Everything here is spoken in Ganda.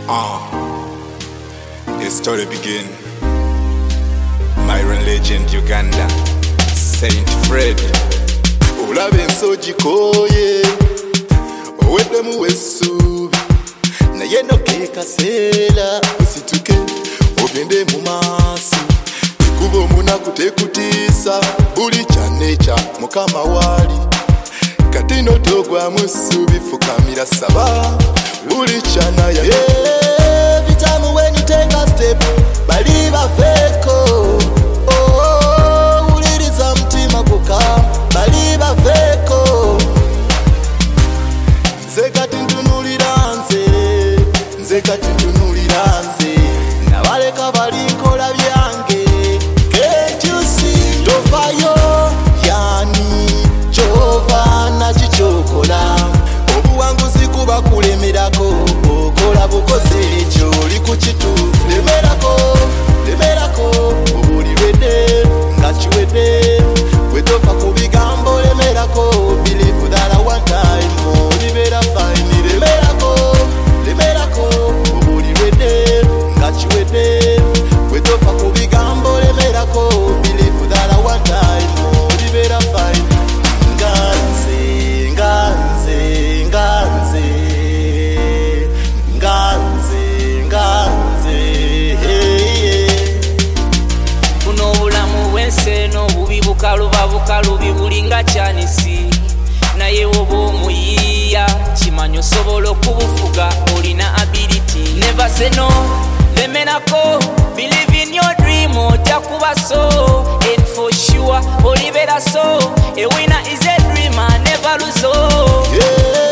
The story begin. Myron Legend, Uganda. Saint Fred. Olabe nsoji koye owedde mu wesu naye nokeka sela usituke ogende mu maaso kuba omunaku tekutiisa buli kyaneca mukama waali kati notogwa musubi fukamira saba buli kyanaya every time when you take a step bali bafeko uliriza mtima kuka bali bafeko nze kati ntunulira nze nabaleka balinkola byange kekyusi tovayo yani kyova nakikyokola obuwanguzi kuba kulemerako okola bukoze ekyo oli ku kituufu lemerako obulirwedde nga kiwedde wetofa ku bigambo lemerako believe that one time olibera fine lemerako obulirwedde nga kiwedde wetofa ku bigambo lemerako believe that one time olibera fine buno obulamu bw'enseno bubi bukalu bibulinga kyanisi naye woba omuyiiya kimanyi osobola okubufuga olina ability never say no lemerako believe in your dream ojja kuba so and for sure olibera so a winner is a dreamer never lose hope.